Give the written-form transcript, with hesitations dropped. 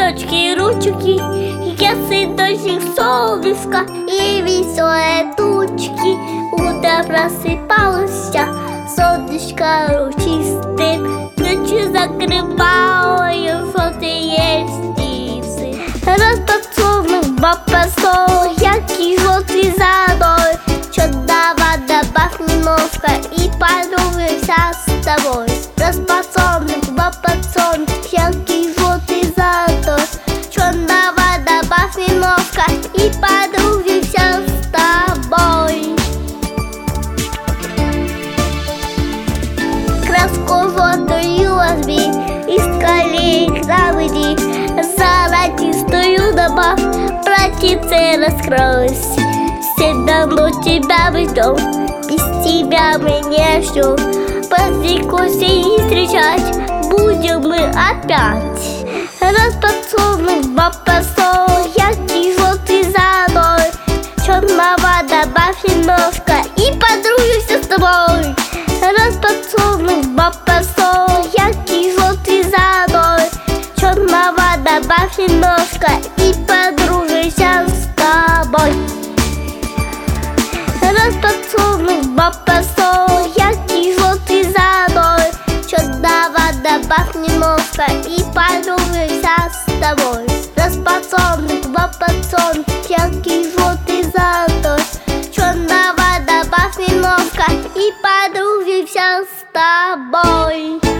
цветочки, ручки, ясный дождик, солнышко и веселые тучки. Утро просыпалось, солнышко лучистым, ночью закрывало желтые ресницы. Раз подсолнух попасол, яркий желтый задой, черного добавь немножко и подружимся с тобой. Раз подсолнух попасол, яркий желтый задой, черного добавь немножко и подружимся с тобой. Краску желтую возьми, из колеек заводи, золотистую добавь, платьице раскройся. Все давно тебя ждем, без тебя мы не ждем. Праздник осени встречать будем мы опять. Раз подсолнух попасол, яркий желтый задой, черного добавь немножко и подружимся с тобой. Раз подсолнух попасол, яркий желтый задой, черного добавь немножко и подружимся с тобой. Раз подсолнух попасол, яркий желтый задой, черного добавь немножко и подружимся с тобой. Раз подсолнух попасол, яркий желтый задой, черного добавь немножко и подружимся с тобой.